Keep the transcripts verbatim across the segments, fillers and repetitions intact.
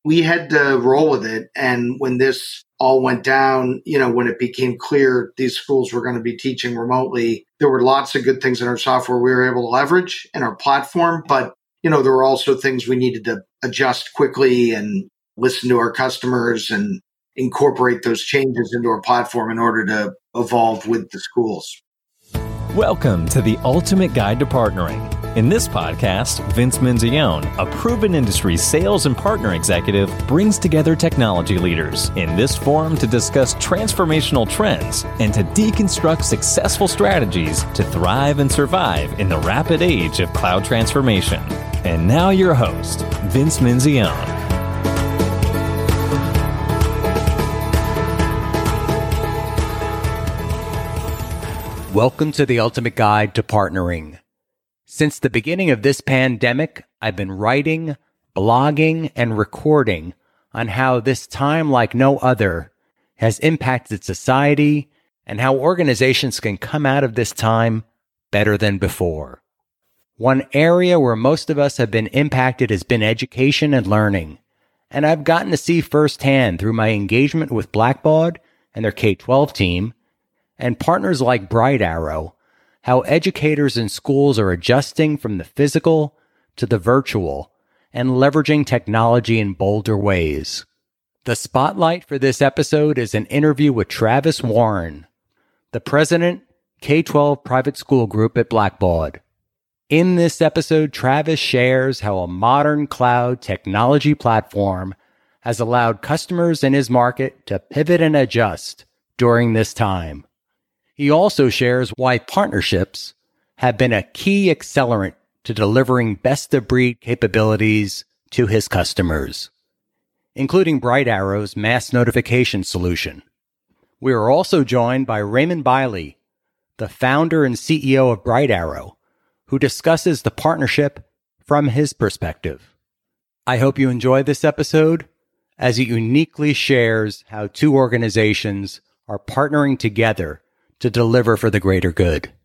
we had to roll with it. And when this all went down, you know, when it became clear these schools were going to be teaching remotely, there were lots of good things in our software we were able to leverage in our platform. But, you know, there were also things we needed to adjust quickly and listen to our customers and incorporate those changes into our platform in order to evolve with the schools. Welcome to the Ultimate Guide to Partnering. In this podcast, Vince Menzione, a proven industry sales and partner executive, brings together technology leaders in this forum to discuss transformational trends and to deconstruct successful strategies to thrive and survive in the rapid age of cloud transformation. And now your host, Vince Menzione. Welcome to the Ultimate Guide to Partnering. Since the beginning of this pandemic, I've been writing, blogging, and recording on how this time like no other has impacted society and how organizations can come out of this time better than before. One area where most of us have been impacted has been education and learning, and I've gotten to see firsthand through my engagement with Blackbaud and their K twelve team and partners like Bright Arrow, how educators and schools are adjusting from the physical to the virtual and leveraging technology in bolder ways. The spotlight for this episode is an interview with Travis Warren, the president, K twelve Private School Group at Blackbaud. In this episode, Travis shares how a modern cloud technology platform has allowed customers in his market to pivot and adjust during this time. He also shares why partnerships have been a key accelerant to delivering best-of-breed capabilities to his customers, including Bright Arrow's mass notification solution. We are also joined by Raymond Biley, the founder and C E O of Bright Arrow, who discusses the partnership from his perspective. I hope you enjoy this episode as it uniquely shares how two organizations are partnering together to deliver for the greater good.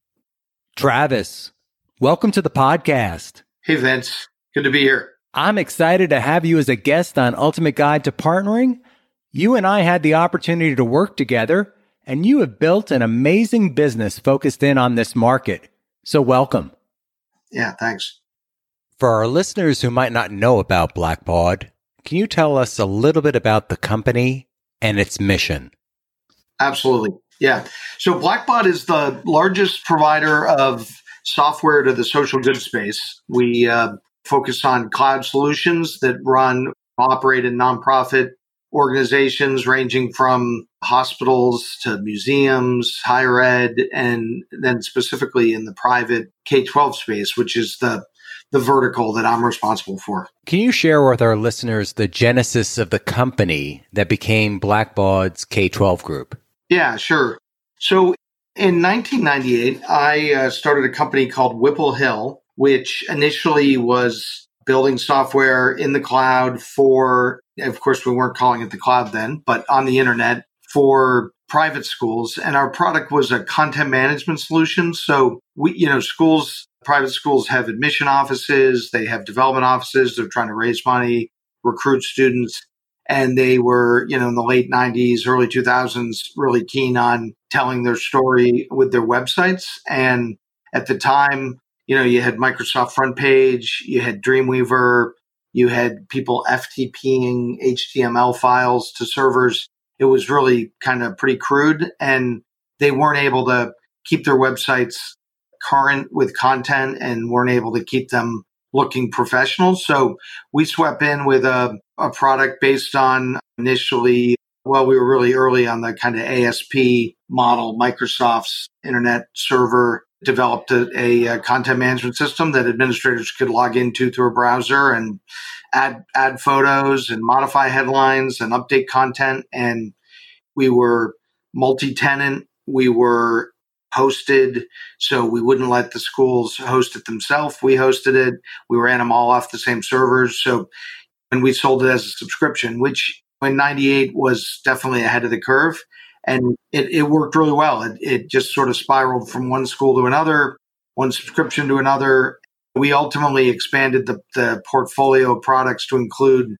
Travis, welcome to the podcast. Hey, Vince. Good to be here. I'm excited to have you as a guest on Ultimate Guide to Partnering. You and I had the opportunity to work together, and you have built an amazing business focused in on this market. So welcome. Yeah, thanks. For our listeners who might not know about Blackbaud, can you tell us a little bit about the company and its mission? Absolutely. Yeah. So Blackbaud is the largest provider of software to the social good space. We uh, focus on cloud solutions that run, operate in nonprofit organizations ranging from hospitals to museums, higher ed, and then specifically in the private K twelve space, which is the, the vertical that I'm responsible for. Can you share with our listeners the genesis of the company that became Blackbaud's K twelve group? Yeah, sure. So in nineteen ninety-eight, I uh, started a company called Whipple Hill, which initially was building software in the cloud for, of course, we weren't calling it the cloud then, but on the internet for private schools. And our product was a content management solution. So we, you know, schools, private schools have admission offices, they have development offices, they're trying to raise money, recruit students. And they were, you know, in the late nineties, early two thousands, really keen on telling their story with their websites. And at the time, you know, you had Microsoft Front Page, you had Dreamweaver, you had people FTPing H T M L files to servers. It was really kind of pretty crude, and they weren't able to keep their websites current with content and weren't able to keep them looking professional. So we swept in with a, a product based on initially, well, we were really early on the kind of A S P model. Microsoft's internet server developed a, a, a content management system that administrators could log into through a browser and add, add photos and modify headlines and update content. And we were multi-tenant. We were hosted, so we wouldn't let the schools host it themselves. We hosted it. We ran them all off the same servers. So, and we sold it as a subscription, which in ninety-eight was definitely ahead of the curve. And it, it worked really well. It, it just sort of spiraled from one school to another, one subscription to another. We ultimately expanded the, the portfolio of products to include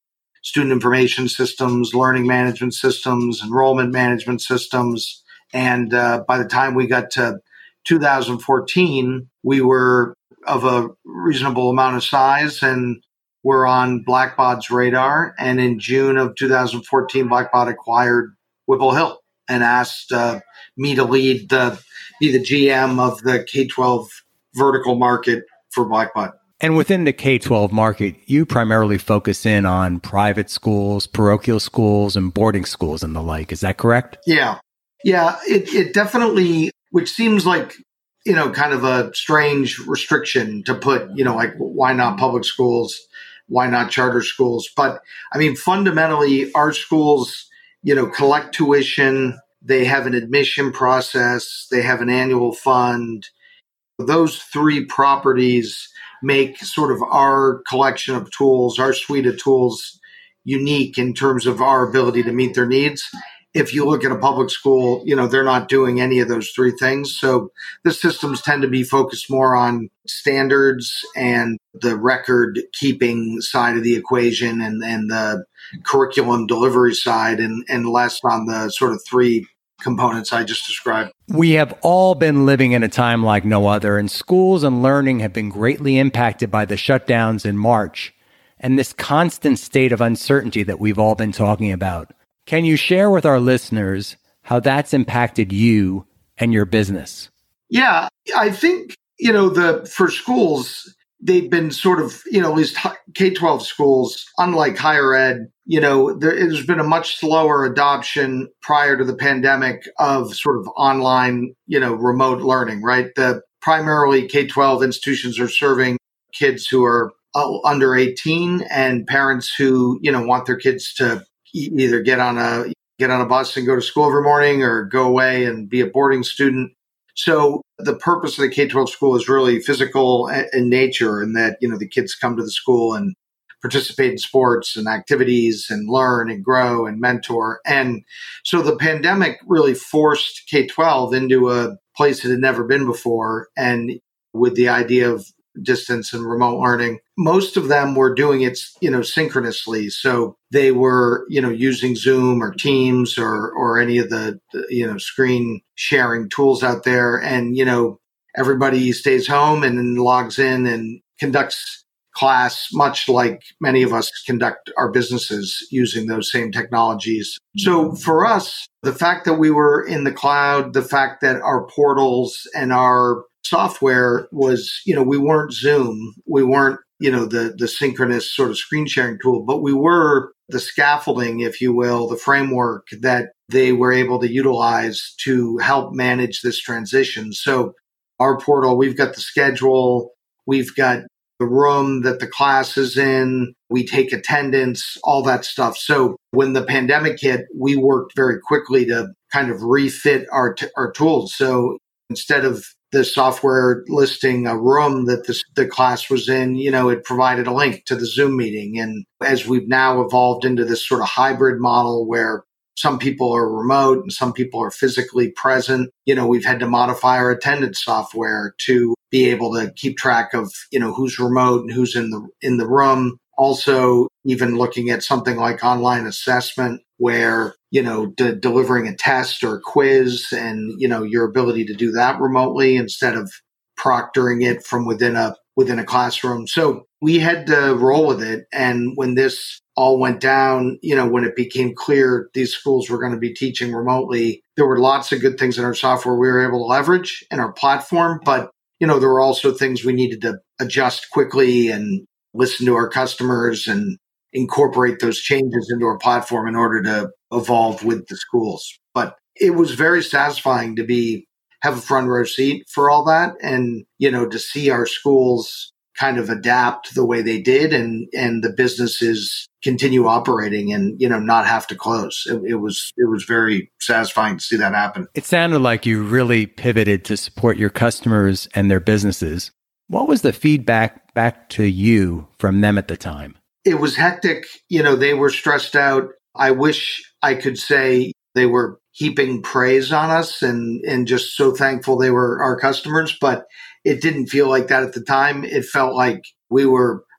student information systems, learning management systems, enrollment management systems. And uh, by the time we got to two thousand fourteen, we were of a reasonable amount of size and we're on Blackbaud's radar. And in June of two thousand fourteen, Blackbaud acquired Whipple Hill and asked uh, me to lead the, be the G M of the K twelve vertical market for Blackbaud. And within the K twelve market, you primarily focus in on private schools, parochial schools, and boarding schools and the like. Is that correct? Yeah. Yeah, it, it definitely, which seems like, you know, kind of a strange restriction to put, you know, like, why not public schools? Why not charter schools? But I mean, fundamentally, our schools, you know, collect tuition. They have an admission process. They have an annual fund. Those three properties make sort of our collection of tools, our suite of tools, unique in terms of our ability to meet their needs. If you look at a public school, you know, they're not doing any of those three things. So the systems tend to be focused more on standards and the record keeping side of the equation and, and the curriculum delivery side and, and less on the sort of three components I just described. We have all been living in a time like no other, and schools and learning have been greatly impacted by the shutdowns in March and this constant state of uncertainty that we've all been talking about. Can you share with our listeners how that's impacted you and your business? Yeah, I think, you know, the for schools, they've been sort of, you know, at least K twelve schools, unlike higher ed, you know, there, there's been a much slower adoption prior to the pandemic of sort of online, you know, remote learning, right? The primarily K twelve institutions are serving kids who are under eighteen and parents who, you know, want their kids to either get on a get on a bus and go to school every morning or go away and be a boarding student. So the purpose of the K twelve school is really physical in nature, and that, you know, the kids come to the school and participate in sports and activities and learn and grow and mentor. And so the pandemic really forced K twelve into a place it had never been before. And with the idea of distance and remote learning, most of them were doing it, you know, synchronously. So they were, you know, using Zoom or Teams or, or any of the, you know, screen sharing tools out there. And, you know, everybody stays home and then logs in and conducts class, much like many of us conduct our businesses using those same technologies. So for us, the fact that we were in the cloud, the fact that our portals and our software was, you know, we weren't Zoom, we weren't, you know, the, the synchronous sort of screen sharing tool, but we were the scaffolding, if you will, the framework that they were able to utilize to help manage this transition. So our portal, we've got the schedule, we've got the room that the class is in, we take attendance, all that stuff. So when the pandemic hit, we worked very quickly to kind of refit our, t- our tools. So instead of the software listing a room that the, the class was in, you know, it provided a link to the Zoom meeting. And as we've now evolved into this sort of hybrid model where some people are remote and some people are physically present, you know, we've had to modify our attendance software to be able to keep track of, you know, who's remote and who's in the in the room. Also, even looking at something like online assessment where, you know, de- delivering a test or a quiz and, you know, your ability to do that remotely instead of proctoring it from within a within a classroom. So we had to roll with it. And when this all went down, you know, when it became clear these schools were going to be teaching remotely, there were lots of good things in our software we were able to leverage in our platform. But, you know, there were also things we needed to adjust quickly and listen to our customers and incorporate those changes into our platform in order to evolve with the schools. But it was very satisfying to be have a front row seat for all that and, you know, to see our schools kind of adapt the way they did and, and the businesses continue operating and, you know, not have to close. It, it was, it was very satisfying to see that happen. It sounded like you really pivoted to support your customers and their businesses. What was the feedback back to you from them at the time? It was hectic. You know, they were stressed out. I wish I could say they were heaping praise on us and, and just so thankful they were our customers, but it didn't feel like that at the time. It felt like we were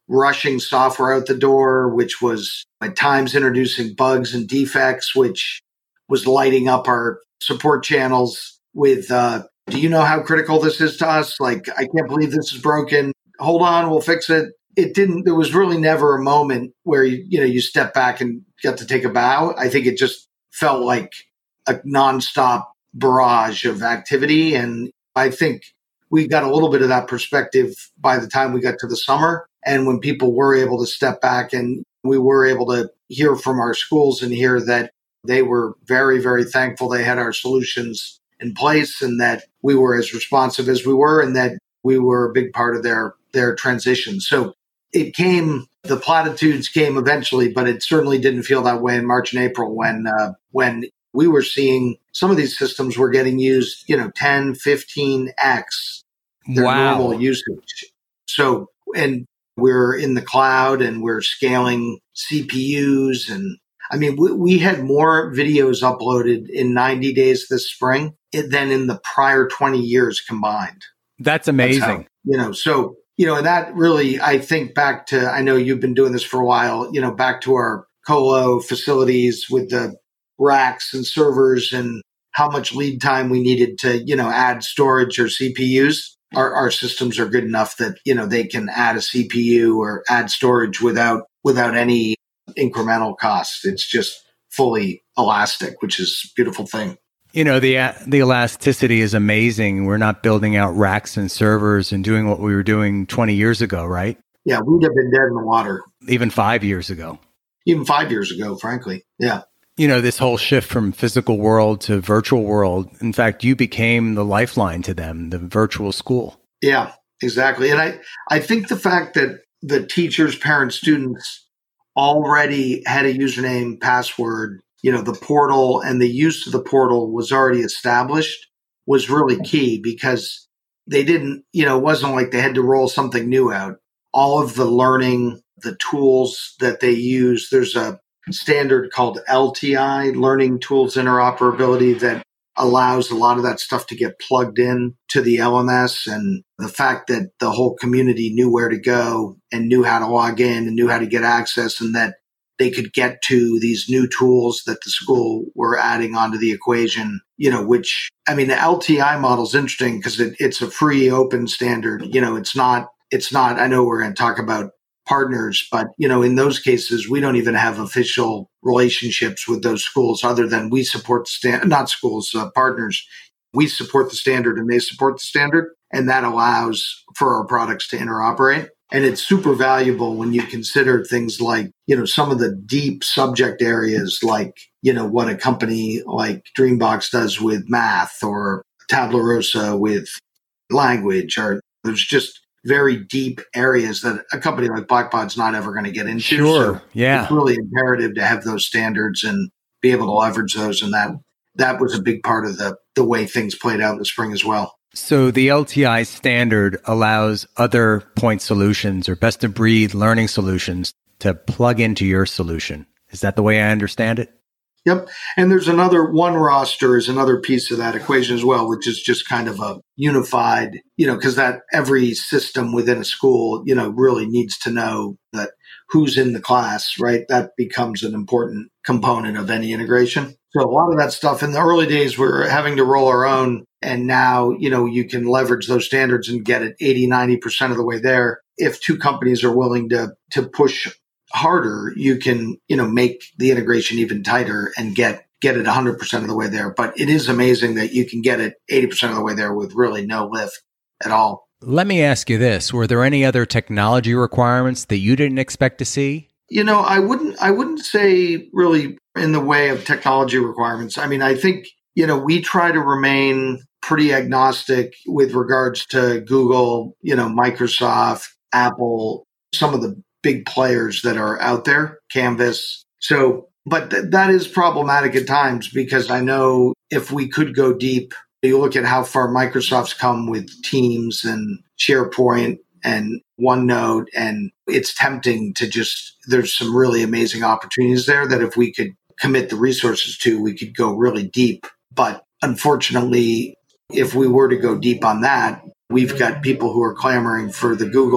rushing software out the door, which was at times introducing bugs and defects, which was lighting up our support channels with, uh, do you know how critical this is to us? Like, I can't believe this is broken. Hold on, we'll fix it. It didn't, there was really never a moment where, you, you know, you step back and got to take a bow. I think it just felt like a nonstop barrage of activity. And I think we got a little bit of that perspective by the time we got to the summer. And when people were able to step back and we were able to hear from our schools and hear that they were very, very thankful they had our solutions in place and that we were as responsive as we were and that we were a big part of their, their transition. So it came, the platitudes came eventually, but it certainly didn't feel that way in March and April when, uh, when we were seeing some of these systems were getting used, you know, ten, fifteen x their wow. normal usage. So, and we're in the cloud and we're scaling C P Us. And I mean, we, we had more videos uploaded in ninety days this spring than in the prior twenty years combined. That's amazing. That's how, you know, so, you know, and that really, I think back to, I know you've been doing this for a while, you know, back to our colo facilities with the racks and servers and how much lead time we needed to, you know, add storage or C P Us. Our, our systems are good enough that, you know, they can add a C P U or add storage without, without any incremental cost. It's just fully elastic, which is a beautiful thing. You know, the uh, the elasticity is amazing. We're not building out racks and servers and doing what we were doing twenty years ago, right? Yeah, we'd have been dead in the water. Even five years ago. Even five years ago, frankly. Yeah. You know, this whole shift from physical world to virtual world. In fact, you became the lifeline to them, the virtual school. Yeah, exactly. And I, I think the fact that the teachers, parents, students already had a username, password, you know, the portal and the use of the portal was already established was really key because they didn't, you know, it wasn't like they had to roll something new out. All of the learning, the tools that they use, there's a standard called L T I, Learning Tools Interoperability, that allows a lot of that stuff to get plugged in to the L M S. And the fact that the whole community knew where to go and knew how to log in and knew how to get access and that they could get to these new tools that the school were adding onto the equation, you know, which, I mean, the L T I model is interesting because it, it's a free open standard. You know, it's not, it's not, I know we're going to talk about partners, but, you know, in those cases, we don't even have official relationships with those schools other than we support the standard, not schools, uh, partners. We support the standard and they support the standard. And that allows for our products to interoperate. And it's super valuable when you consider things like, you know, some of the deep subject areas like, you know, what a company like Dreambox does with math or Tabula Rosa with language, or there's just very deep areas that a company like Blackbaud's not ever going to get into. Sure. So yeah. It's really imperative to have those standards and be able to leverage those. And that, that was a big part of the, the way things played out in the spring as well. So the L T I standard allows other point solutions or best of breed learning solutions to plug into your solution. Is that the way I understand it? Yep. And there's another, one roster is another piece of that equation as well, which is just kind of a unified, you know, because that every system within a school, you know, really needs to know that who's in the class, right? That becomes an important component of any integration. So a lot of that stuff in the early days, we were having to roll our own. And now, you know, you can leverage those standards and get it eighty, ninety percent of the way there. If two companies are willing to to push harder, you can, you know, make the integration even tighter and get get it one hundred percent of the way there. But it is amazing that you can get it eighty percent of the way there with really no lift at all. Let me ask you this. Were there any other technology requirements that you didn't expect to see? You know, I wouldn't I wouldn't say really in the way of technology requirements. I mean, I think, you know, we try to remain pretty agnostic with regards to Google, you know, Microsoft, Apple, some of the big players that are out there, Canvas. So, but th- that is problematic at times because I know if we could go deep, you look at how far Microsoft's come with Teams and SharePoint and OneNote, and it's tempting to just, there's some really amazing opportunities there that if we could commit the resources to, we could go really deep. But unfortunately, if we were to go deep on that, we've got people who are clamoring for the Google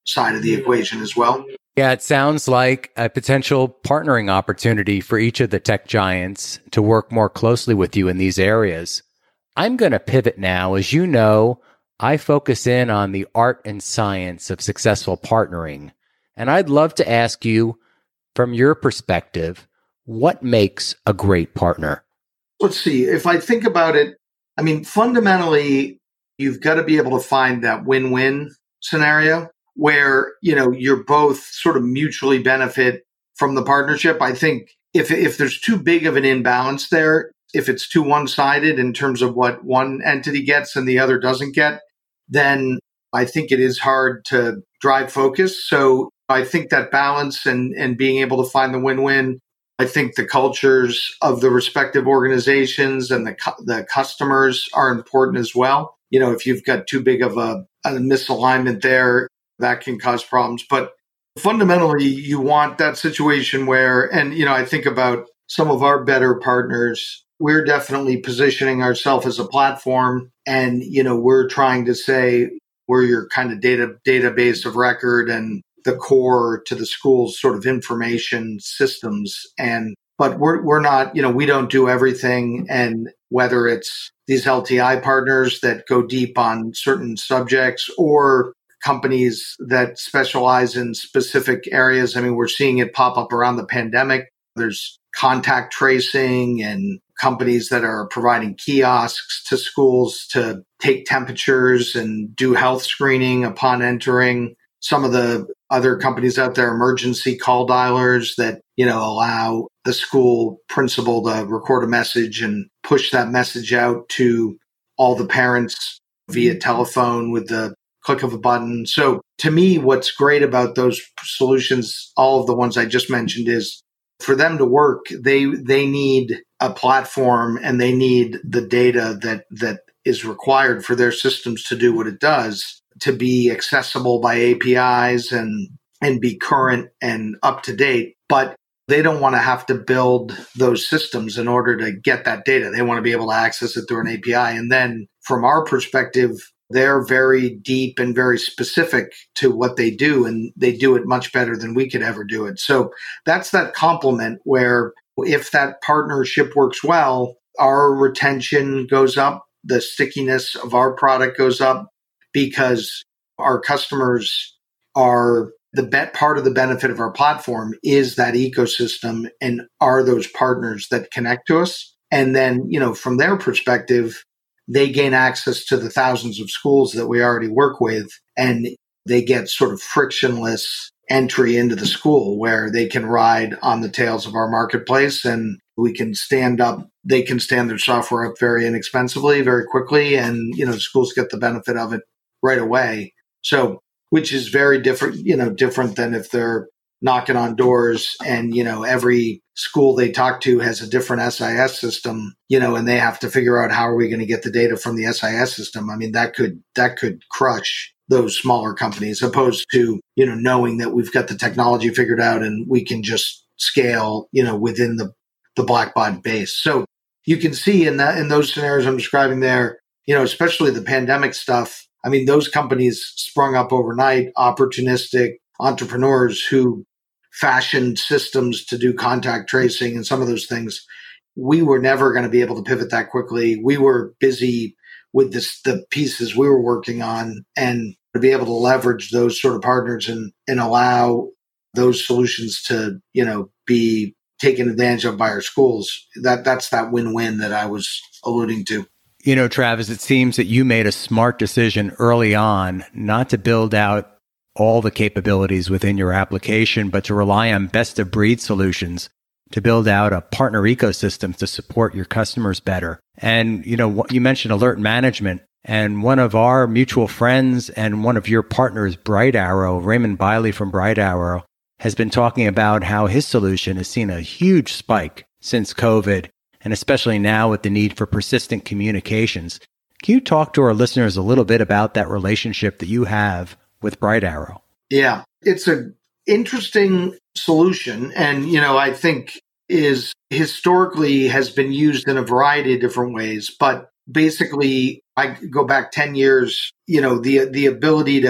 side of the equation as well. Yeah, it sounds like a potential partnering opportunity for each of the tech giants to work more closely with you in these areas. I'm going to pivot now. As you know, I focus in on the art and science of successful partnering. And I'd love to ask you, from your perspective, what makes a great partner? Let's see. If I think about it, I mean, fundamentally, you've got to be able to find that win-win scenario where, you know, you're both sort of mutually benefit from the partnership. I think if if there's too big of an imbalance there, if it's too one-sided in terms of what one entity gets and the other doesn't get, then I think it is hard to drive focus. So I think that balance and, and being able to find the win-win, I think the cultures of the respective organizations and the cu- the customers are important as well. You know, if you've got too big of a, a misalignment there, that can cause problems. But fundamentally, you want that situation where, and, you know, I think about some of our better partners, we're definitely positioning ourselves as a platform. And, you know, we're trying to say we're your kind of data database of record and the core to the school's sort of information systems. And, but we're, we're not, you know, we don't do everything. And whether it's these L T I partners that go deep on certain subjects or companies that specialize in specific areas. I mean, we're seeing it pop up around the pandemic. There's contact tracing and companies that are providing kiosks to schools to take temperatures and do health screening upon entering. Some of the other companies out there, emergency call dialers that, you know, allow the school principal to record a message and push that message out to all the parents via telephone with the click of a button. So to me, what's great about those solutions, all of the ones I just mentioned, is for them to work, they they need a platform and they need the data that that is required for their systems to do what it does, to be accessible by A P Is and and be current and up to date. But they don't want to have to build those systems in order to get that data. They want to be able to access it through an A P I. And then from our perspective, they're very deep and very specific to what they do, and they do it much better than we could ever do it. So that's that complement where if that partnership works well, our retention goes up, the stickiness of our product goes up because our customers are the bet part of the benefit of our platform is that ecosystem and are those partners that connect to us. And then, you know, from their perspective, they gain access to the thousands of schools that we already work with, and they get sort of frictionless entry into the school where they can ride on the tails of our marketplace and we can stand up, they can stand their software up very inexpensively, very quickly, and, you know, schools get the benefit of it right away. So, which is very different, you know, different than if they're knocking on doors and, you know, every school they talk to has a different S I S system, you know, and they have to figure out how are we going to get the data from the S I S system. I mean, that could, that could crush those smaller companies opposed to, you know, knowing that we've got the technology figured out and we can just scale, you know, within the, the Blackbaud base. So you can see in that, in those scenarios I'm describing there, you know, especially the pandemic stuff. I mean, those companies sprung up overnight, opportunistic entrepreneurs who fashioned systems to do contact tracing and some of those things. We were never going to be able to pivot that quickly. We were busy with this, the pieces we were working on, and to be able to leverage those sort of partners and, and allow those solutions to, you know, be taken advantage of by our schools. That that's that win-win that I was alluding to. You know, Travis, it seems that you made a smart decision early on not to build out all the capabilities within your application, but to rely on best of breed solutions to build out a partner ecosystem to support your customers better. And, you know, you mentioned alert management, and one of our mutual friends and one of your partners, Bright Arrow, Raymond Biley from Bright Arrow, has been talking about how his solution has seen a huge spike since COVID, and especially now with the need for persistent communications. Can you talk to our listeners a little bit about that relationship that you have with Bright Arrow? Yeah, it's an interesting solution. And, you know, I think is historically has been used in a variety of different ways. But basically, I go back ten years, you know, the the ability to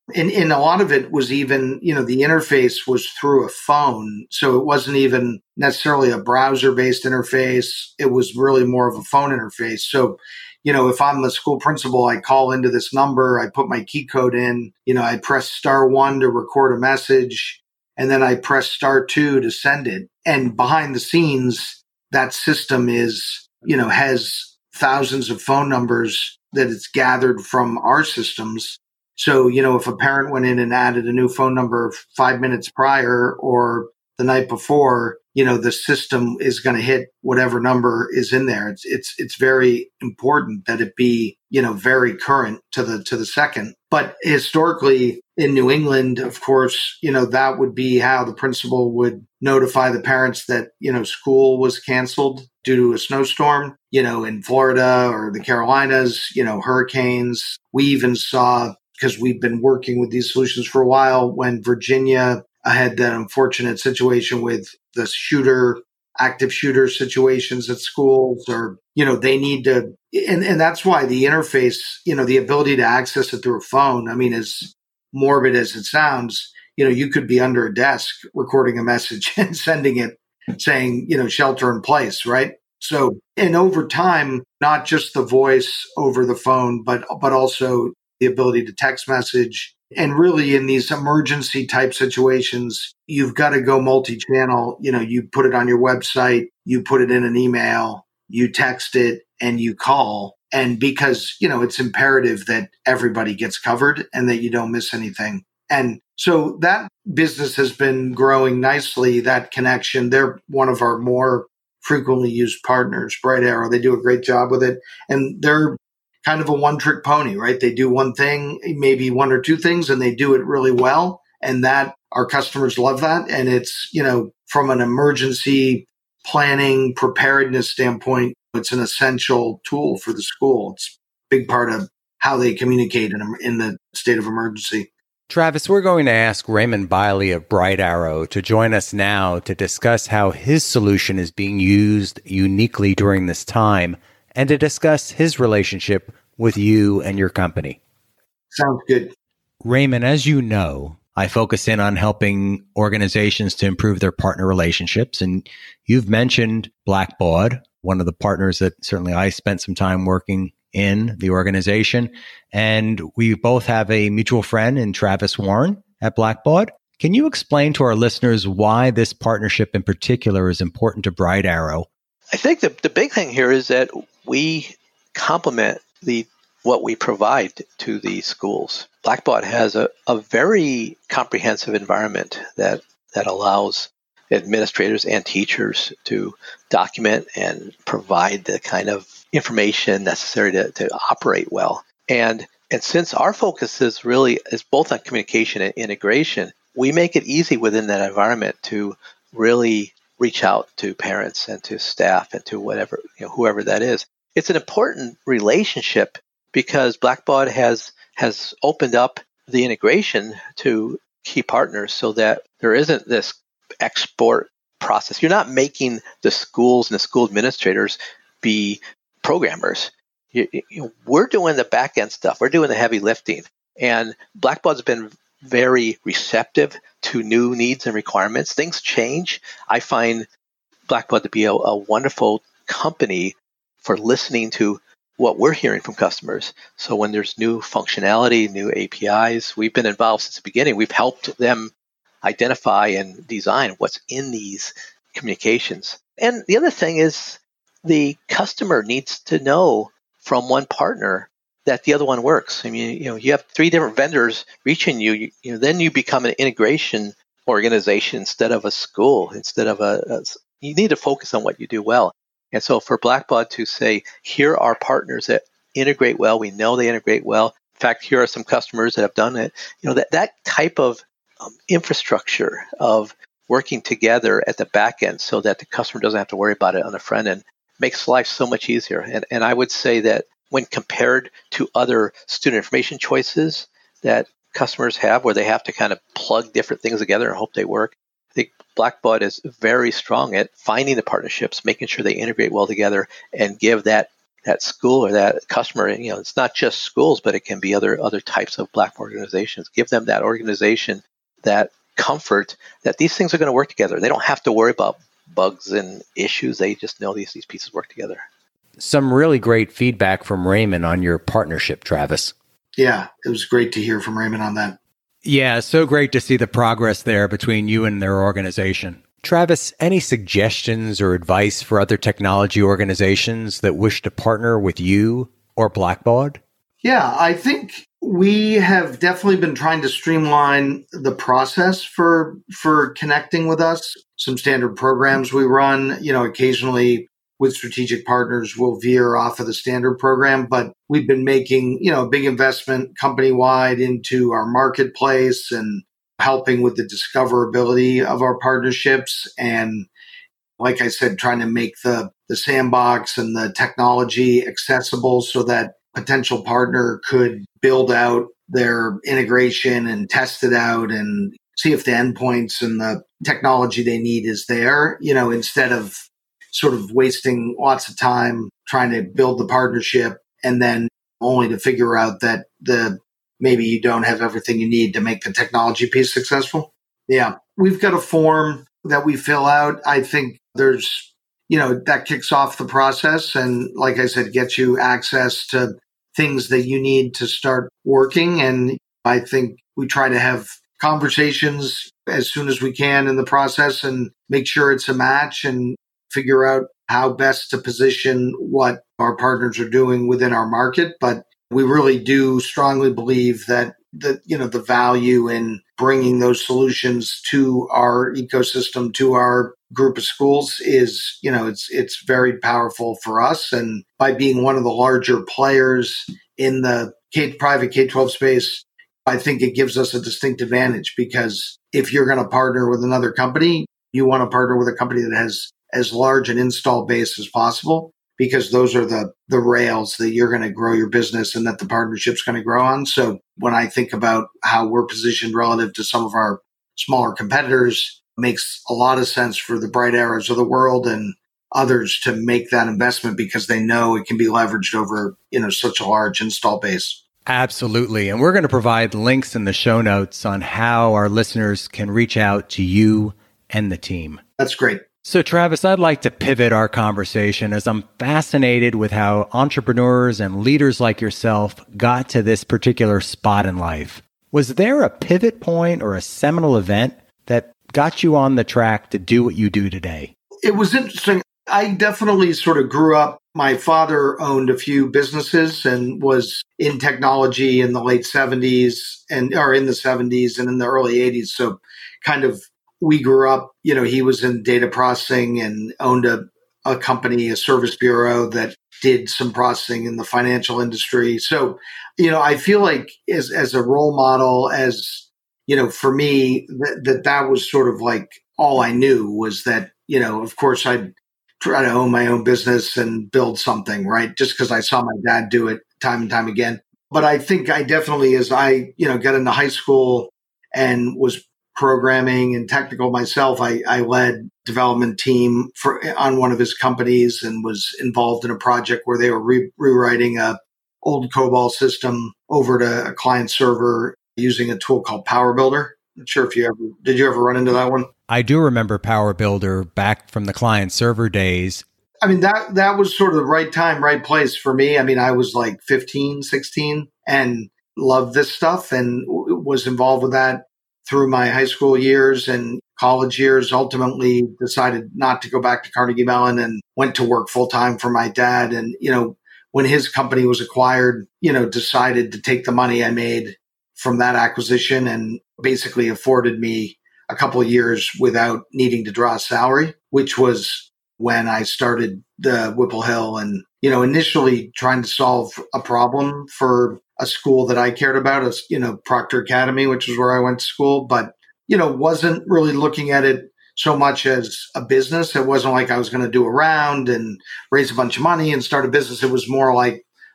And, and a lot of it was even, you know, the interface was through a phone. So it wasn't even necessarily a browser-based interface. It was really more of a phone interface. So, you know, if I'm the school principal, I call into this number, I put my key code in, you know, I press star one to record a message, and then I press star two to send it. And behind the scenes, that system is, you know, has thousands of phone numbers that it's gathered from our systems. So, you know, if a parent went in and added a new phone number five minutes prior or the night before, you know, the system is going to hit whatever number is in there. It's, it's, it's very important that it be, you know, very current to the, to the second. But historically in New England, of course, you know, that would be how the principal would notify the parents that, you know, school was canceled due to a snowstorm. You know, in Florida or the Carolinas, you know, hurricanes. We even saw, because we've been working with these solutions for a while, when Virginia had that unfortunate situation with the shooter, active shooter situations at schools, or, you know, they need to, and, and that's why the interface, you know, the ability to access it through a phone, I mean, as morbid as it sounds, you know, you could be under a desk recording a message and sending it saying, you know, shelter in place, right? So, and over time, not just the voice over the phone, but, but also the ability to text message. And really in these emergency type situations, you've got to go multi-channel. You know, you put it on your website, you put it in an email, you text it, and you call. And because, you know, it's imperative that everybody gets covered and that you don't miss anything. And so that business has been growing nicely, that connection. They're one of our more frequently used partners, Bright Arrow. They do a great job with it. And they're kind of a one-trick pony, right? They do one thing, maybe one or two things, and they do it really well. And that our customers love that. And it's, you know, from an emergency planning preparedness standpoint, it's an essential tool for the school. It's a big part of how they communicate in, in the state of emergency. Travis, we're going to ask Raymond Biley of Bright Arrow to join us now to discuss how his solution is being used uniquely during this time, and to discuss his relationship with you and your company. Sounds good. Raymond, as you know, I focus in on helping organizations to improve their partner relationships. And you've mentioned Blackbaud, one of the partners that certainly I spent some time working in the organization. And we both have a mutual friend in Travis Warren at Blackbaud. Can you explain to our listeners why this partnership in particular is important to Bright Arrow? I think the, the big thing here is that we complement the what we provide to the schools. Blackbaud has a, a very comprehensive environment that, that allows administrators and teachers to document and provide the kind of information necessary to, to operate well. And and since our focus is really is both on communication and integration, we make it easy within that environment to really reach out to parents and to staff and to whatever, you know, whoever that is. It's an important relationship because Blackbaud has has opened up the integration to key partners so that there isn't this export process. You're not making the schools and the school administrators be programmers. You, you, we're doing the back end stuff. We're doing the heavy lifting. And Blackbaud's been very receptive to new needs and requirements. Things change. I find Blackbaud to be a, a wonderful company for listening to what we're hearing from customers. So when there's new functionality, new A P Is, we've been involved since the beginning. We've helped them identify and design what's in these communications. And the other thing is the customer needs to know from one partner that the other one works. I mean, you know, you have three different vendors reaching you, you, you know, then you become an integration organization instead of a school, instead of a, a, you need to focus on what you do well. And so for Blackbaud to say, here are partners that integrate well, we know they integrate well. In fact, here are some customers that have done it. You know, that, that type of um, infrastructure of working together at the back end so that the customer doesn't have to worry about it on the front end makes life so much easier. And, and I would say that when compared to other student information choices that customers have where they have to kind of plug different things together and hope they work, I think Blackbaud is very strong at finding the partnerships, making sure they integrate well together and give that that school or that customer, you know, it's not just schools, but it can be other other types of Blackboard organizations. Give them that organization, that comfort that these things are going to work together. They don't have to worry about bugs and issues. They just know these these pieces work together. Some really great feedback from Raymond on your partnership, Travis. Yeah, it was great to hear from Raymond on that. Yeah, so great to see the progress there between you and their organization. Travis, any suggestions or advice for other technology organizations that wish to partner with you or Blackbaud? Yeah, I think we have definitely been trying to streamline the process for for connecting with us. Some standard programs we run, you know, occasionally with strategic partners, we'll veer off of the standard program, but we've been making, you know, a big investment company-wide into our marketplace and helping with the discoverability of our partnerships. And like I said, trying to make the, the sandbox and the technology accessible so that potential partner could build out their integration and test it out and see if the endpoints and the technology they need is there, you know, instead of sort of wasting lots of time trying to build the partnership and then only to figure out that the maybe you don't have everything you need to make the technology piece successful. Yeah, we've got a form that we fill out. I think there's, you know, that kicks off the process. And like I said, gets you access to things that you need to start working. And I think we try to have conversations as soon as we can in the process and make sure it's a match and figure out how best to position what our partners are doing within our market. But we really do strongly believe that the, you know, the value in bringing those solutions to our ecosystem, to our group of schools is, you know, it's, it's very powerful for us. And by being one of the larger players in the K, private K twelve space, I think it gives us a distinct advantage because if you're going to partner with another company, you want to partner with a company that has as large an install base as possible, because those are the, the rails that you're going to grow your business and that the partnership's going to grow on. So when I think about how we're positioned relative to some of our smaller competitors, it makes a lot of sense for the Bright Arrows of the world and others to make that investment because they know it can be leveraged over, you know, such a large install base. Absolutely. And we're going to provide links in the show notes on how our listeners can reach out to you and the team. That's great. So Travis, I'd like to pivot our conversation as I'm fascinated with how entrepreneurs and leaders like yourself got to this particular spot in life. Was there a pivot point or a seminal event that got you on the track to do what you do today? It was interesting. I definitely sort of grew up. My father owned a few businesses and was in technology in the late seventies and or in the seventies and in the early eighties. So kind of we grew up, you know, he was in data processing and owned a, a company, a service bureau that did some processing in the financial industry. So, you know, I feel like as, as a role model, as, you know, for me, that, that that was sort of like all I knew was that, you know, of course I'd try to own my own business and build something, right? Just because I saw my dad do it time and time again. But I think I definitely, as I, you know, got into high school and was programming and technical myself, I, I led development team for on one of his companies and was involved in a project where they were re- rewriting a old COBOL system over to a client server using a tool called Power Builder. Not sure if you ever, did you ever run into that one? I do remember Power Builder back from the client server days. I mean, that, that was sort of the right time, right place for me. I mean, I was like fifteen, sixteen and loved this stuff and w- was involved with that through my high school years and college years. Ultimately decided not to go back to Carnegie Mellon and went to work full time for my dad. And, you know, when his company was acquired, you know, decided to take the money I made from that acquisition and basically afforded me a couple of years without needing to draw a salary, which was when I started the Whipple Hill and, you know, initially trying to solve a problem for a school that I cared about, as, you know, Proctor Academy, which is where I went to school, but, you know, wasn't really looking at it so much as a business. It wasn't like I was going to do a round and raise a bunch of money and start a business. It was more like,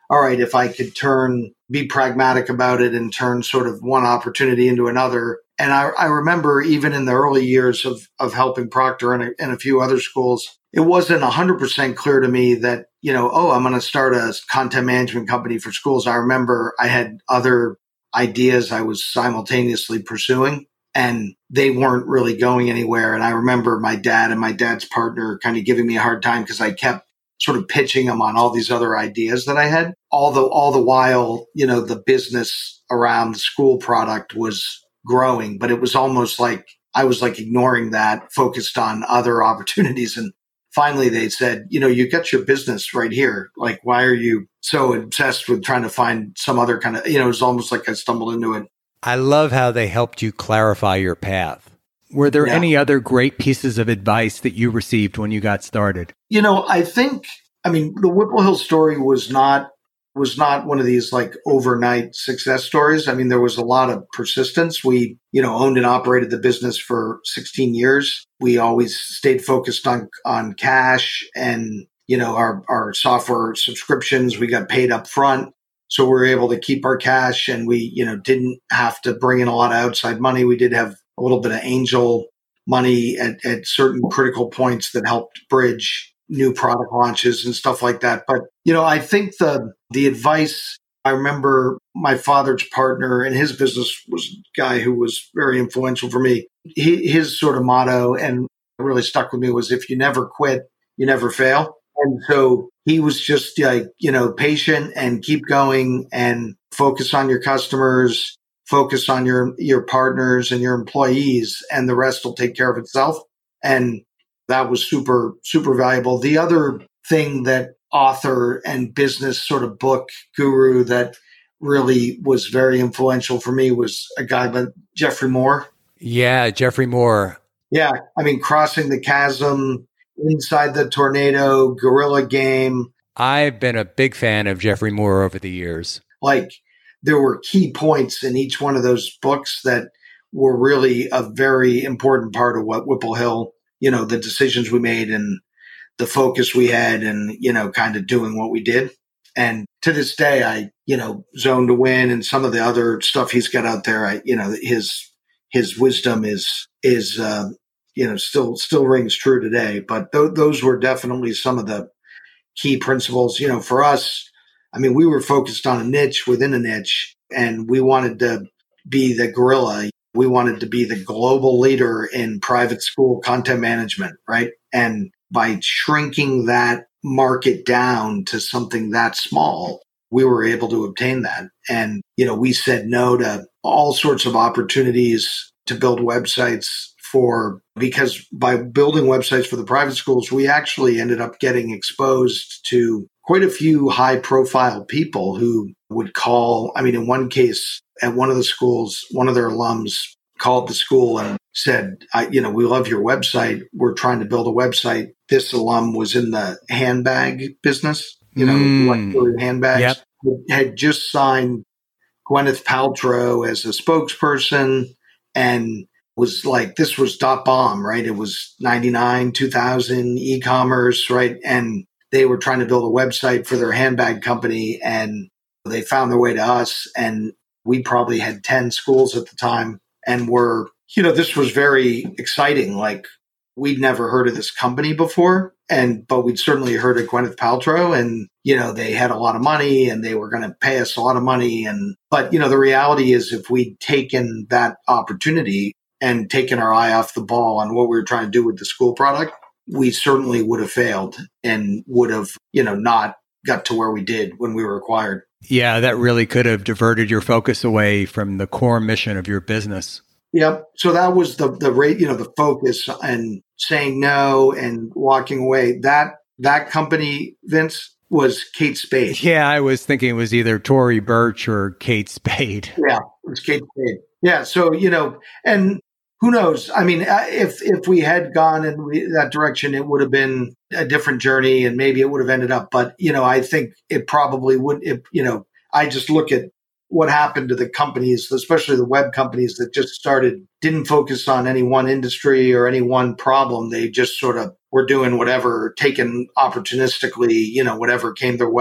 all right, if I could turn, be pragmatic about it and turn sort of one opportunity into another. And I, I remember even in the early years of, of helping Proctor and a, and a few other schools, it wasn't one hundred percent clear to me that, you know, oh, I'm going to start a content management company for schools. I remember I had other ideas I was simultaneously pursuing, and they weren't really going anywhere. And I remember my dad and my dad's partner kind of giving me a hard time because I kept sort of pitching them on all these other ideas that I had. All the, all the while, you know, the business around the school product was growing, but it was almost like I was like ignoring that, focused on other opportunities. And finally they said, you know, you got your business right here. Like, why are you so obsessed with trying to find some other kind of, you know, it was almost like I stumbled into it. I love how they helped you clarify your path. Were there yeah. any other great pieces of advice that you received when you got started? You know, I think, I mean, the Whipple Hill story was not, was not one of these like overnight success stories. I mean, there was a lot of persistence. We, you know, owned and operated the business for sixteen years. We always stayed focused on, on cash and, you know, our, our software subscriptions. We got paid up front. So we were able to keep our cash, and we, you know, didn't have to bring in a lot of outside money. We did have a little bit of angel money at, at certain critical points that helped bridge new product launches and stuff like that. But, you know, I think the, the advice, I remember my father's partner in his business was a guy who was very influential for me. He, his sort of motto, and really stuck with me, was if you never quit, you never fail. And so he was just like, you know, patient and keep going and focus on your customers, focus on your, your partners and your employees, and the rest will take care of itself. And that was super, super valuable. The other thing that author and business sort of book guru that really was very influential for me was a guy by Geoffrey Moore. Yeah, Geoffrey Moore. Yeah. I mean, Crossing the Chasm, Inside the Tornado, Guerrilla Game. I've been a big fan of Geoffrey Moore over the years. Like, there were key points in each one of those books that were really a very important part of what Whipple Hill, you know, the decisions we made and the focus we had, and, you know, kind of doing what we did. And to this day, I, you know, Zone to Win and some of the other stuff he's got out there, I, you know, his, his wisdom is, is, uh, you know, still, still rings true today. But th- those were definitely some of the key principles, you know, for us. I mean, we were focused on a niche within a niche, and we wanted to be the gorilla. We wanted to be the global leader in private school content management, right? And by shrinking that market down to something that small, we were able to obtain that. And, you know, we said no to all sorts of opportunities to build websites for, because by building websites for the private schools, we actually ended up getting exposed to quite a few high profile people who would call. I mean, in one case at one of the schools, one of their alums called the school and said, I, you know, we love your website. We're trying to build a website. This alum was in the handbag business, you know, mm. luxury handbags. Yep. Had just signed Gwyneth Paltrow as a spokesperson, and was like, this was dot bomb, right? It was ninety-nine, two thousand e-commerce, right? And they were trying to build a website for their handbag company, and they found their way to us. And we probably had ten schools at the time, and were, you know, this was very exciting. Like, we'd never heard of this company before, and, but we'd certainly heard of Gwyneth Paltrow, and, you know, they had a lot of money and they were going to pay us a lot of money. And, but, you know, the reality is, if we'd taken that opportunity and taken our eye off the ball on what we were trying to do with the school product, we certainly would have failed and would have, you know, not got to where we did when we were acquired. Yeah, that really could have diverted your focus away from the core mission of your business. Yep. So that was the the rate, you know, the focus, and saying no and walking away. That that company, Vince, was Kate Spade. Yeah, I was thinking it was either Tory Burch or Kate Spade. Yeah, it was Kate Spade. Yeah. So, you know, and who knows? I mean, if if we had gone in that direction, it would have been a different journey, and maybe it would have ended up. But, you know, I think it probably would. It, you know, I just look at what happened to the companies, especially the web companies that just started, didn't focus on any one industry or any one problem. They just sort of were doing whatever, taking opportunistically, you know, whatever came their way.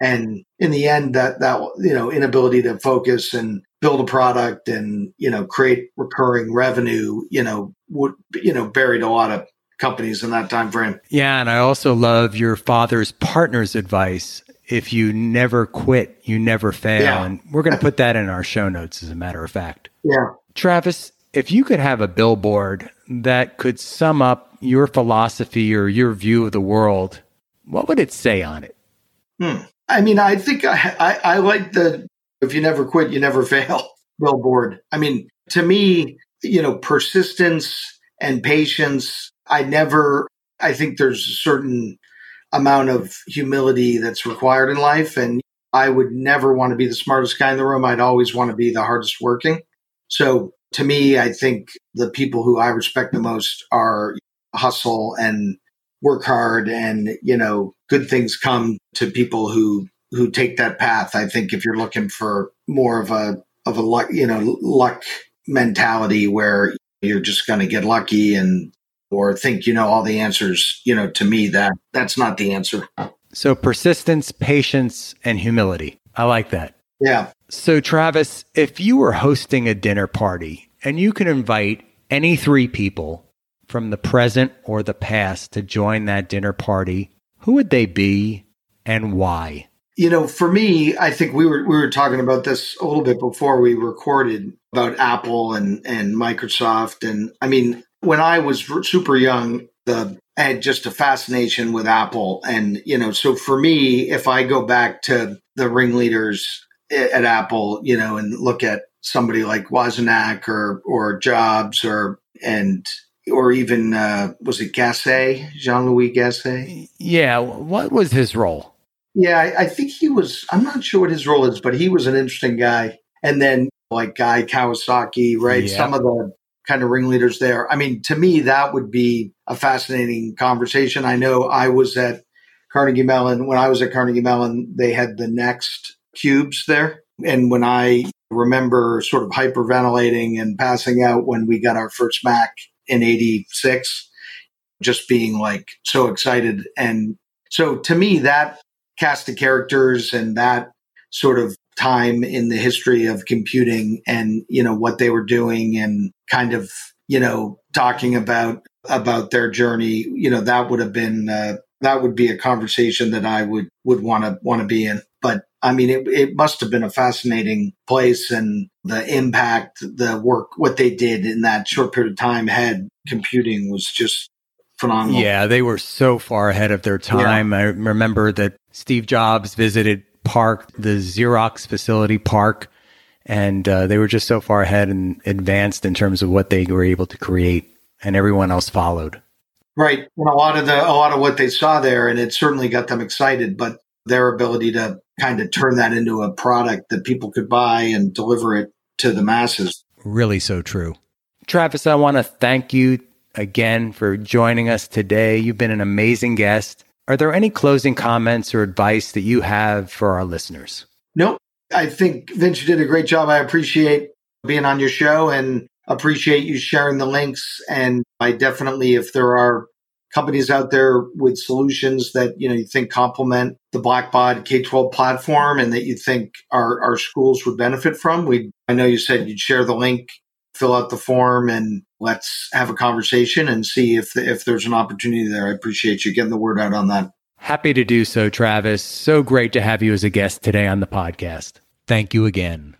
And in the end, that, that, you know, inability to focus and build a product and, you know, create recurring revenue, you know, would, you know, buried a lot of companies in that time frame. Yeah. And I also love your father's partner's advice. If you never quit, you never fail. Yeah. And we're going to put that in our show notes, as a matter of fact. Yeah. Travis, if you could have a billboard that could sum up your philosophy or your view of the world, what would it say on it? Hmm. I mean, I think I, I, I like the, if you never quit, you never fail billboard. I mean, to me, you know, persistence and patience, I never, I think there's a certain amount of humility that's required in life. And I would never want to be the smartest guy in the room. I'd always want to be the hardest working. So to me, I think the people who I respect the most are hustle and work hard, and, you know, good things come to people who, who take that path. I think if you're looking for more of a, of a luck, you know, luck mentality where you're just going to get lucky and, or think, you know, all the answers, you know, to me, that that's not the answer. So persistence, patience, and humility. I like that. Yeah. So Travis, if you were hosting a dinner party and you could invite any three people from the present or the past to join that dinner party, who would they be and why? You know, for me, I think we were we were talking about this a little bit before we recorded about Apple and, and Microsoft. And I mean, when I was super young, the I had just a fascination with Apple. And, you know, so for me, if I go back to the ringleaders at Apple, you know, and look at somebody like Wozniak or or Jobs or and or even uh, was it Gasset, Jean-Louis Gasset? Yeah, what was his role? Yeah, I, I think he was. I'm not sure what his role is, but he was an interesting guy. And then like Guy Kawasaki, right? Yep. Some of the kind of ringleaders there. I mean, to me, that would be a fascinating conversation. I know I was at Carnegie Mellon. When I was at Carnegie Mellon, they had the Next cubes there. And when I remember sort of hyperventilating and passing out when we got our first Mac in eighty-six, just being like so excited. And so to me, that cast of characters and that sort of time in the history of computing and, you know, what they were doing and kind of, you know, talking about, about their journey, you know, that would have been, uh, that would be a conversation that I would, would want to, want to be in. But I mean, it, it must have been a fascinating place, and the impact, the work, what they did in that short period of time had computing was just phenomenal. Yeah, they were so far ahead of their time. Yeah. I remember that Steve Jobs visited Park, the Xerox facility, Park, and uh, they were just so far ahead and advanced in terms of what they were able to create, and everyone else followed. Right. And a lot of the, a lot of what they saw there, and it certainly got them excited, but their ability to kind of turn that into a product that people could buy and deliver it to the masses. Really so true. Travis, I want to thank you again for joining us today. You've been an amazing guest. Are there any closing comments or advice that you have for our listeners? Nope. I think, Vince, you did a great job. I appreciate being on your show and appreciate you sharing the links. And I definitely, if there are companies out there with solutions that, you know, you think complement the Blackbaud K twelve platform and that you think our, our schools would benefit from, we I know you said you'd share the link, fill out the form, and let's have a conversation and see if the, if there's an opportunity there. I appreciate you getting the word out on that. Happy to do so, Travis. So great to have you as a guest today on the podcast. Thank you again.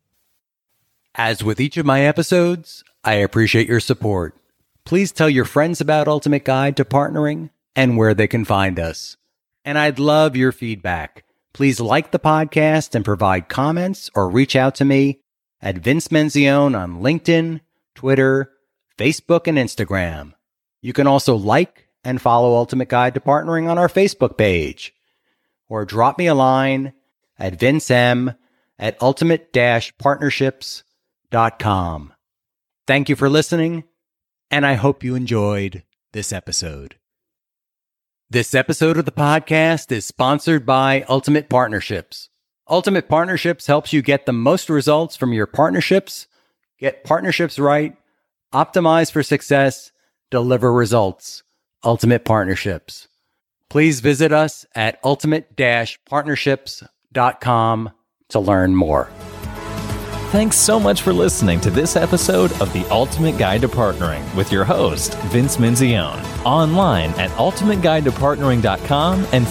As with each of my episodes, I appreciate your support. Please tell your friends about Ultimate Guide to Partnering and where they can find us. And I'd love your feedback. Please like the podcast and provide comments or reach out to me at Vince Menzione on LinkedIn, Twitter, Facebook, and Instagram. You can also like and follow Ultimate Guide to Partnering on our Facebook page, or drop me a line at vincem at ultimate dash partnerships dot com. Thank you for listening, and I hope you enjoyed this episode. This episode of the podcast is sponsored by Ultimate Partnerships. Ultimate Partnerships helps you get the most results from your partnerships, get partnerships right, optimize for success, deliver results. Ultimate Partnerships. Please visit us at ultimate dash partnerships dot com to learn more. Thanks so much for listening to this episode of The Ultimate Guide to Partnering with your host, Vince Menzione. Online at ultimate guide to partnering dot com and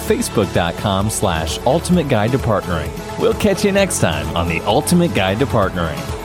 facebook.com slash ultimate guide to partnering. We'll catch you next time on The Ultimate Guide to Partnering.